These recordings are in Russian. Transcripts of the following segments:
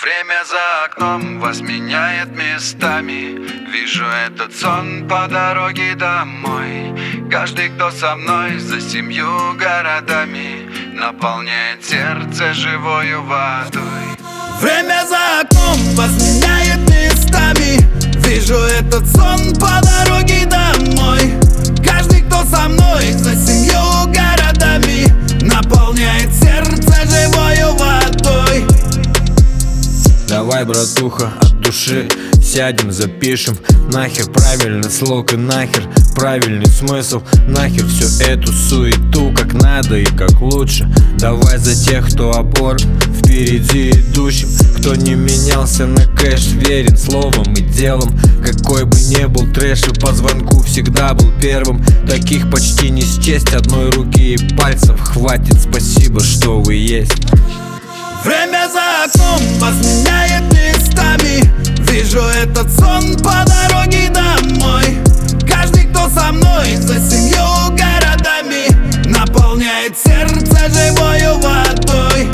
Время за окном вас меняет местами. Вижу этот сон по дороге домой. Каждый, кто со мной, за 7 городами, наполняет сердце живою водой. Время за окном вас меняет местами. Вижу этот сон по дороге домой. Каждый, кто со мной, за 7 городами, наполняет сердце живою водой. Давай, братуха, от души сядем, запишем. Нахер правильный слог и нахер правильный смысл. Нахер всю эту суету, как надо и как лучше. Давай за тех, кто опор впереди идущим, кто не менялся на кэш, верен словом и делом. Какой бы ни был трэш, и по звонку всегда был первым. Таких почти не счесть, одной руки и пальцев хватит. Спасибо, что вы есть. Время за окном вас меняет местами. Вижу этот сон по дороге домой. Каждый, кто со мной, за 7 городами, наполняет сердце живою водой.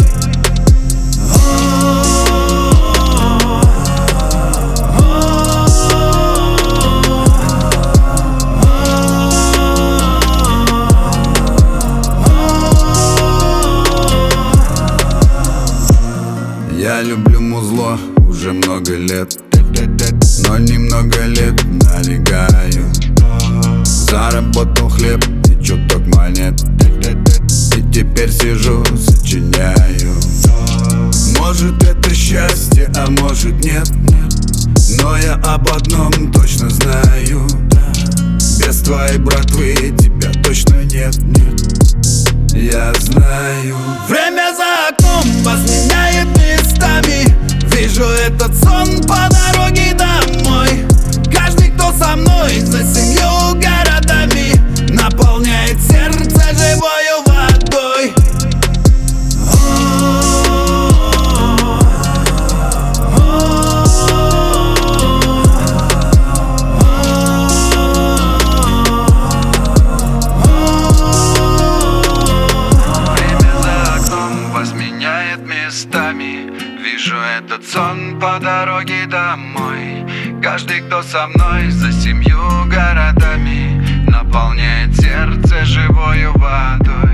Я люблю музло уже много лет, но немного лет налегаю. Заработал хлеб и чуток монет, и теперь сижу, сочиняю. Может это счастье, а может нет, но я об одном точно знаю: без твоей братвы тебя точно нет. Я знаю. Время за окном вас меняет местами. Вижу этот сон по дороге домой. Каждый, кто со мной, за 7 городами, наполняет сердце живою водой. Вижу этот сон по дороге домой. Каждый, кто со мной, за 7 городами, наполняет сердце живою водой.